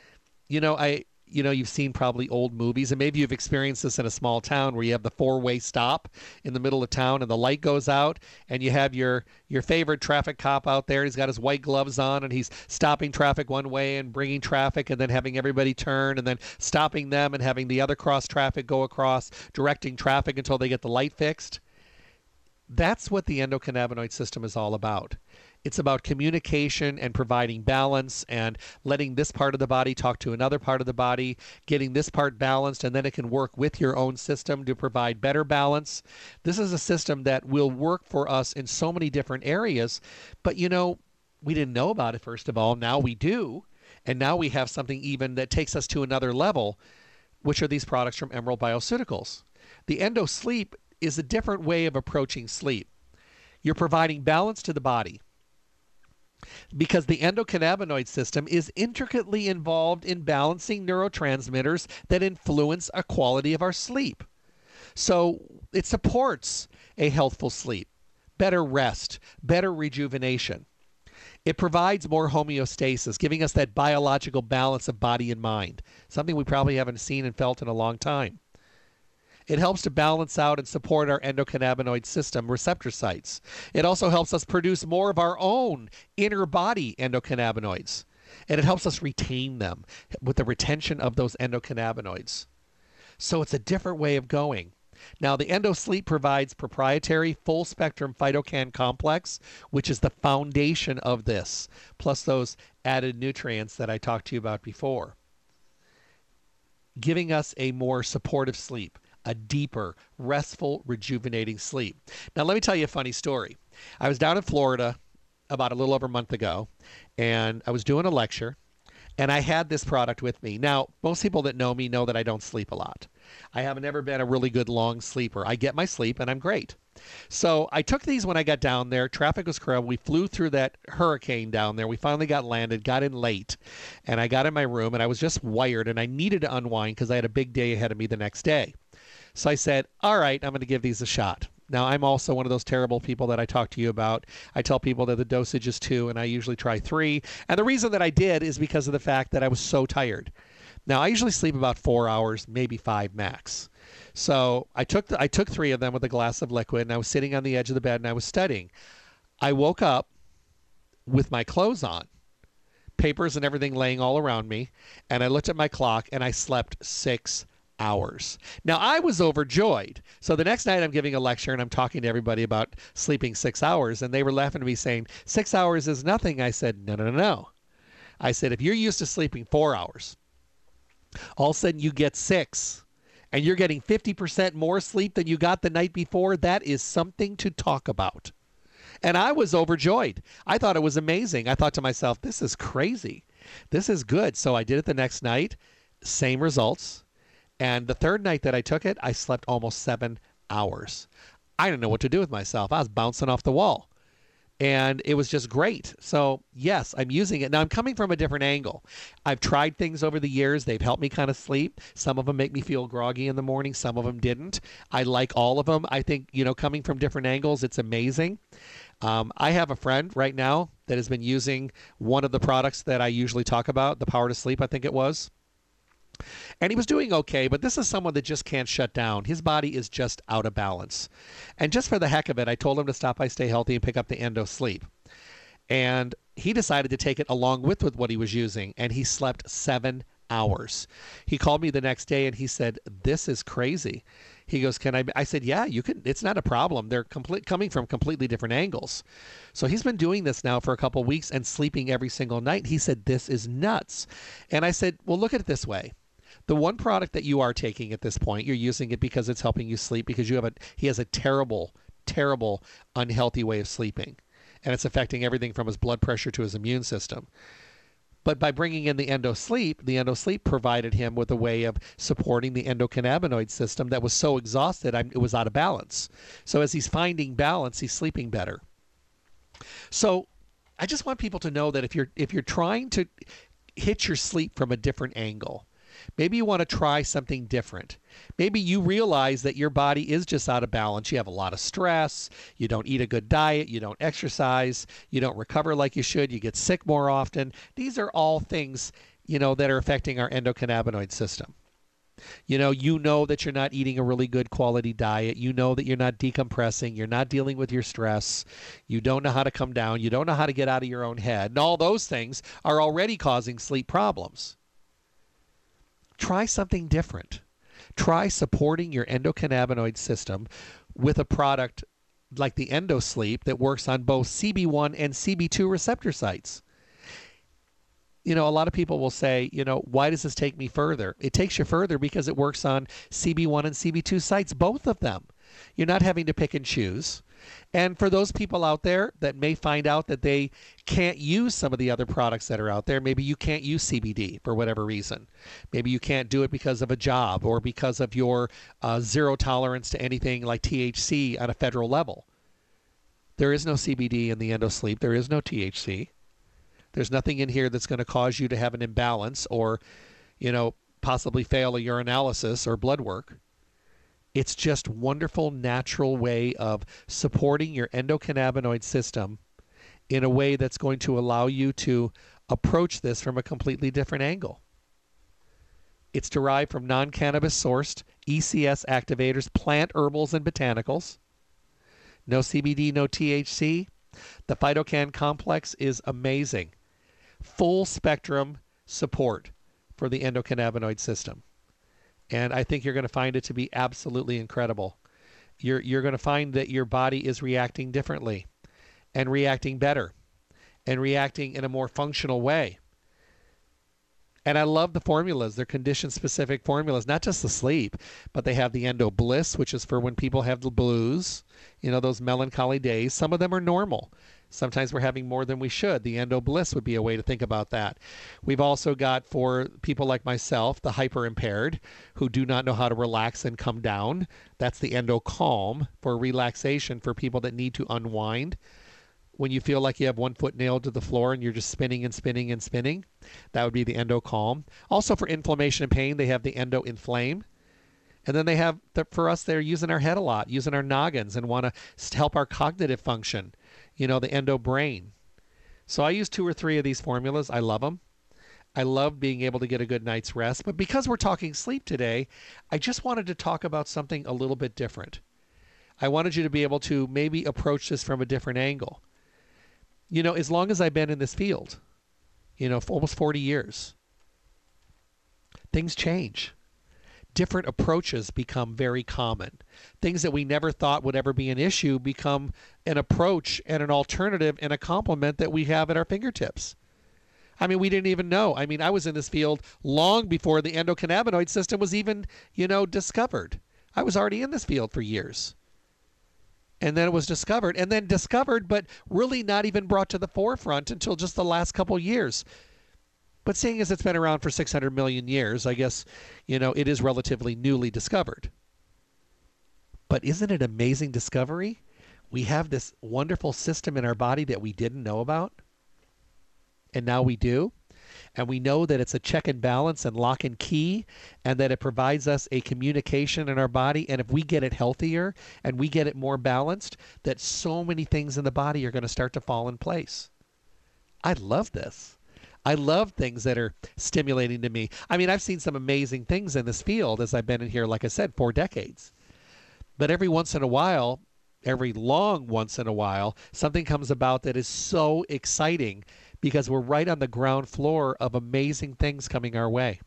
You've seen probably old movies, and maybe you've experienced this in a small town where you have the four-way stop in the middle of town and the light goes out and you have your favorite traffic cop out there. He's got his white gloves on and he's stopping traffic one way and bringing traffic and then having everybody turn and then stopping them and having the other cross traffic go across, directing traffic until they get the light fixed. That's what the endocannabinoid system is all about. It's about communication and providing balance and letting this part of the body talk to another part of the body, getting this part balanced, and then it can work with your own system to provide better balance. This is a system that will work for us in so many different areas, but we didn't know about it, first of all. Now we do, and now we have something even that takes us to another level, which are these products from Emerald Bioceuticals. The Endo Sleep is a different way of approaching sleep. You're providing balance to the body, because the endocannabinoid system is intricately involved in balancing neurotransmitters that influence a quality of our sleep. So it supports a healthful sleep, better rest, better rejuvenation. It provides more homeostasis, giving us that biological balance of body and mind, something we probably haven't seen and felt in a long time. It helps to balance out and support our endocannabinoid system receptor sites. It also helps us produce more of our own inner body endocannabinoids. And it helps us retain them with the retention of those endocannabinoids. So it's a different way of going. Now, the Endo Sleep provides proprietary full-spectrum phytocan complex, which is the foundation of this, plus those added nutrients that I talked to you about before, giving us a more supportive sleep, a deeper, restful, rejuvenating sleep. Now, let me tell you a funny story. I was down in Florida about a little over a month ago, and I was doing a lecture, and I had this product with me. Now, most people that know me know that I don't sleep a lot. I haven't ever been a really good long sleeper. I get my sleep, and I'm great. So I took these when I got down there. Traffic was crowded. We flew through that hurricane down there. We finally got landed, got in late, and I got in my room, and I was just wired, and I needed to unwind because I had a big day ahead of me the next day. So I said, all right, I'm going to give these a shot. Now, I'm also one of those terrible people that I talked to you about. I tell people that the dosage is 2, and I usually try 3. And the reason that I did is because of the fact that I was so tired. Now, I usually sleep about 4 hours, maybe 5 max. So I took 3 of them with a glass of liquid, and I was sitting on the edge of the bed, and I was studying. I woke up with my clothes on, papers and everything laying all around me, and I looked at my clock, and I slept 6 hours. Now, I was overjoyed. So the next night I'm giving a lecture and I'm talking to everybody about sleeping 6 hours, and they were laughing at me saying, 6 hours is nothing. I said, no. I said, if you're used to sleeping 4 hours, all of a sudden you get 6 and you're getting 50% more sleep than you got the night before, that is something to talk about. And I was overjoyed. I thought it was amazing. I thought to myself, this is crazy. This is good. So I did it the next night, same results. And the third night that I took it, I slept almost 7 hours. I didn't know what to do with myself. I was bouncing off the wall. And it was just great. So, yes, I'm using it. Now, I'm coming from a different angle. I've tried things over the years. They've helped me kind of sleep. Some of them make me feel groggy in the morning. Some of them didn't. I like all of them. I think, coming from different angles, it's amazing. I have a friend right now that has been using one of the products that I usually talk about, the Power to Sleep, I think it was. And he was doing okay, but this is someone that just can't shut down. His body is just out of balance. And just for the heck of it, I told him to stop by Stay Healthy and pick up the Endo Sleep. And he decided to take it along with what he was using, and he slept 7 hours. He called me the next day and he said, "This is crazy." He goes, "Can I?" I said, "Yeah, you can. It's not a problem. They're coming from completely different angles." So he's been doing this now for a couple of weeks and sleeping every single night. He said, "This is nuts." And I said, "Well, look at it this way. The one product that you are taking at this point, you're using it because it's helping you sleep, because he has a terrible, terrible, unhealthy way of sleeping. And it's affecting everything from his blood pressure to his immune system. But by bringing in the Endo Sleep provided him with a way of supporting the endocannabinoid system that was so exhausted, it was out of balance. So as he's finding balance, he's sleeping better. So I just want people to know that if you're trying to hit your sleep from a different angle, maybe you want to try something different. Maybe you realize that your body is just out of balance. You have a lot of stress. You don't eat a good diet. You don't exercise. You don't recover like you should. You get sick more often. These are all things, that are affecting our endocannabinoid system. You know that you're not eating a really good quality diet. You know that you're not decompressing. You're not dealing with your stress. You don't know how to come down. You don't know how to get out of your own head. And all those things are already causing sleep problems. Try something different. Try supporting your endocannabinoid system with a product like the Endo Sleep that works on both CB1 and CB2 receptor sites. A lot of people will say, why does this take me further? It takes you further because it works on CB1 and CB2 sites, both of them. You're not having to pick and choose. And for those people out there that may find out that they can't use some of the other products that are out there, maybe you can't use CBD for whatever reason. Maybe you can't do it because of a job or because of your zero tolerance to anything like THC on a federal level. There is no CBD in the Endo Sleep. There is no THC. There's nothing in here that's going to cause you to have an imbalance or, possibly fail a urinalysis or blood work. It's just a wonderful, natural way of supporting your endocannabinoid system in a way that's going to allow you to approach this from a completely different angle. It's derived from non-cannabis sourced ECS activators, plant herbals, and botanicals. No CBD, no THC. The Phytocan complex is amazing. Full spectrum support for the endocannabinoid system. And I think you're going to find it to be absolutely incredible. You're going to find that your body is reacting differently and reacting better and reacting in a more functional way. And I love the formulas. They're condition-specific formulas, not just the sleep, but they have the Endo Bliss, which is for when people have the blues, those melancholy days. Some of them are normal. Sometimes we're having more than we should. The Endo Bliss would be a way to think about that. We've also got, for people like myself, the hyper-impaired who do not know how to relax and come down. That's the Endo Calm for relaxation for people that need to unwind. When you feel like you have one foot nailed to the floor and you're just spinning and spinning and spinning, that would be the Endo Calm. Also for inflammation and pain, they have the Endo Inflame. And then they have, for us, they're using our head a lot, using our noggins and want to help our cognitive function, the Endo Brain. So I use 2 or 3 of these formulas. I love them. I love being able to get a good night's rest. But because we're talking sleep today, I just wanted to talk about something a little bit different. I wanted you to be able to maybe approach this from a different angle. As long as I've been in this field, for almost 40 years, things change. Different approaches become very common. Things that we never thought would ever be an issue become an approach and an alternative and a complement that we have at our fingertips. We didn't even know. I was in this field long before the endocannabinoid system was even, discovered. I was already in this field for years. And then it was discovered, but really not even brought to the forefront until just the last couple years. But seeing as it's been around for 600 million years, I guess, it is relatively newly discovered. But isn't it an amazing discovery? We have this wonderful system in our body that we didn't know about. And now we do. And we know that it's a check and balance and lock and key, and that it provides us a communication in our body. And if we get it healthier and we get it more balanced, that so many things in the body are going to start to fall in place. I love this. I love things that are stimulating to me. I mean, I've seen some amazing things in this field as I've been in here, like I said, 4 decades. But every once in a while, every long once in a while, something comes about that is so exciting because we're right on the ground floor of amazing things coming our way.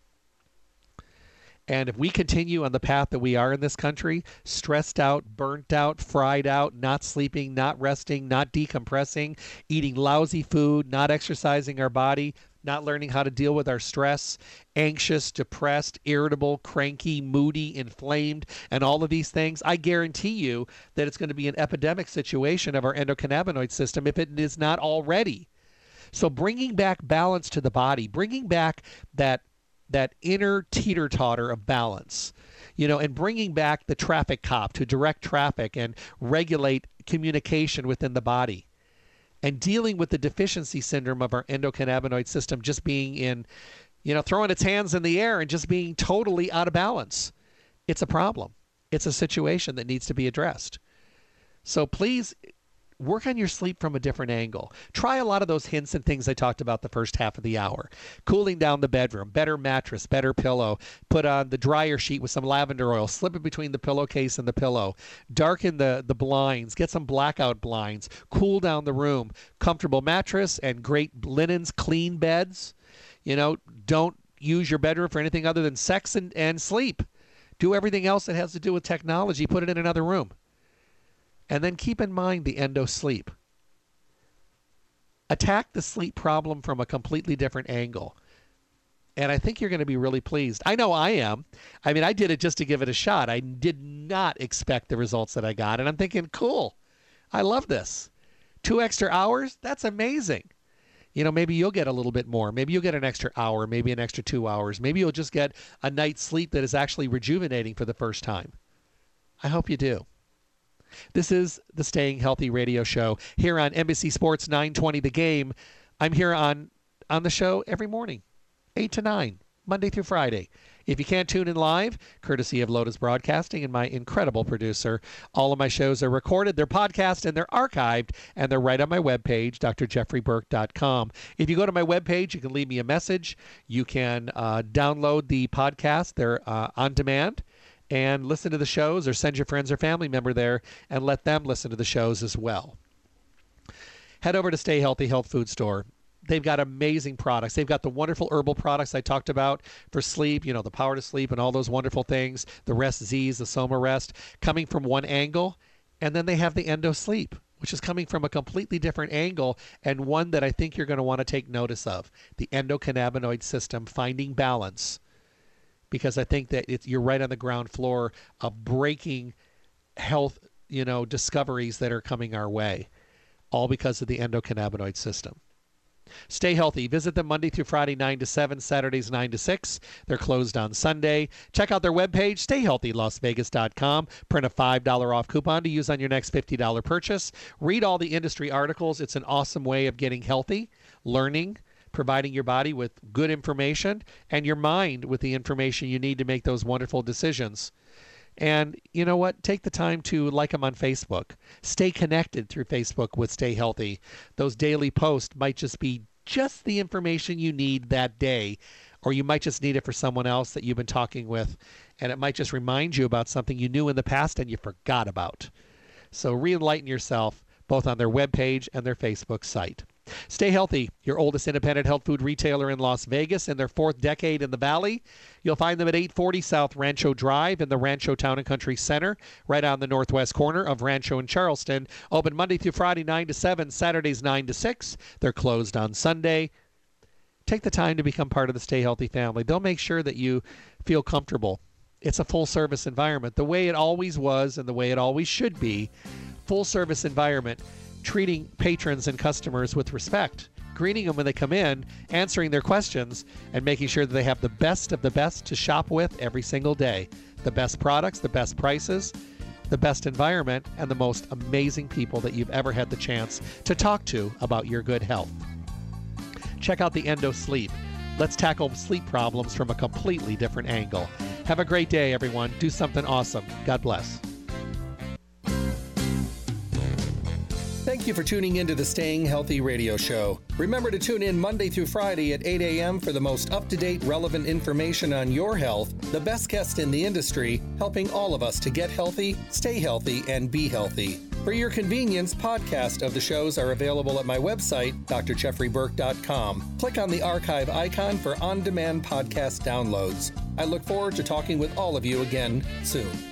And if we continue on the path that we are in this country, stressed out, burnt out, fried out, not sleeping, not resting, not decompressing, eating lousy food, not exercising our body, not learning how to deal with our stress, anxious, depressed, irritable, cranky, moody, inflamed, and all of these things, I guarantee you that it's going to be an epidemic situation of our endocannabinoid system if it is not already. So bringing back balance to the body, bringing back that inner teeter-totter of balance, and bringing back the traffic cop to direct traffic and regulate communication within the body, and dealing with the deficiency syndrome of our endocannabinoid system just being in, throwing its hands in the air and just being totally out of balance. It's a problem. It's a situation that needs to be addressed. So please work on your sleep from a different angle. Try a lot of those hints and things I talked about the first half of the hour. Cooling down the bedroom, better mattress, better pillow, put on the dryer sheet with some lavender oil, slip it between the pillowcase and the pillow, darken the blinds, get some blackout blinds, cool down the room, comfortable mattress and great linens, clean beds. Don't use your bedroom for anything other than sex and sleep. Do everything else that has to do with technology, put it in another room. And then keep in mind the endo sleep. Attack the sleep problem from a completely different angle. And I think you're going to be really pleased. I know I am. I mean, I did it just to give it a shot. I did not expect the results that I got. And I'm thinking, cool, I love this. 2 extra hours? That's amazing. Maybe you'll get a little bit more. Maybe you'll get an extra hour, maybe an extra 2 hours. Maybe you'll just get a night's sleep that is actually rejuvenating for the first time. I hope you do. This is the Staying Healthy Radio Show here on NBC Sports 920 The Game. I'm here on the show every morning, 8 to 9, Monday through Friday. If you can't tune in live, courtesy of Lotus Broadcasting and my incredible producer, all of my shows are recorded, they're podcast, and they're archived, and they're right on my webpage, drjeffreyburke.com. If you go to my webpage, you can leave me a message. You can download the podcast. They're on demand. And listen to the shows, or send your friends or family member there and let them listen to the shows as well. Head over to Stay Healthy Health Food Store. They've got amazing products. They've got the wonderful herbal products I talked about for sleep, the Power to Sleep and all those wonderful things, the Rest Z's, the Soma Rest, coming from one angle. And then they have the Endo Sleep, which is coming from a completely different angle, and one that I think you're going to want to take notice of, the endocannabinoid system, finding balance. Because I think that you're right on the ground floor of breaking health, discoveries that are coming our way, all because of the endocannabinoid system. Stay healthy. Visit them Monday through Friday, 9 to 7, Saturdays, 9 to 6. They're closed on Sunday. Check out their webpage, stayhealthylasvegas.com. Print a $5 off coupon to use on your next $50 purchase. Read all the industry articles. It's an awesome way of getting healthy, learning, providing your body with good information and your mind with the information you need to make those wonderful decisions. And you know what? Take the time to like them on Facebook. Stay connected through Facebook with Stay Healthy. Those daily posts might just be just the information you need that day, or you might just need it for someone else that you've been talking with, and it might just remind you about something you knew in the past and you forgot about. So re-enlighten yourself both on their webpage and their Facebook site. Stay Healthy, your oldest independent health food retailer in Las Vegas, in their 4th decade in the Valley. You'll find them at 840 South Rancho Drive in the Rancho Town and Country Center, right on the northwest corner of Rancho and Charleston. Open Monday through Friday, 9 to 7, Saturdays, 9 to 6. They're closed on Sunday. Take the time to become part of the Stay Healthy family. They'll make sure that you feel comfortable. It's a full-service environment, the way it always was and the way it always should be. Full-service environment, treating patrons and customers with respect, greeting them when they come in, answering their questions, and making sure that they have the best of the best to shop with every single day. The best products, the best prices, the best environment, and the most amazing people that you've ever had the chance to talk to about your good health. Check out the Endo Sleep. Let's tackle sleep problems from a completely different angle. Have a great day, everyone. Do something awesome. God bless. Thank you for tuning into the Staying Healthy Radio Show. Remember to tune in Monday through Friday at 8 a.m. for the most up-to-date, relevant information on your health, the best guest in the industry, helping all of us to get healthy, stay healthy, and be healthy. For your convenience, podcasts of the shows are available at my website, drjeffreyburke.com. Click on the archive icon for on-demand podcast downloads. I look forward to talking with all of you again soon.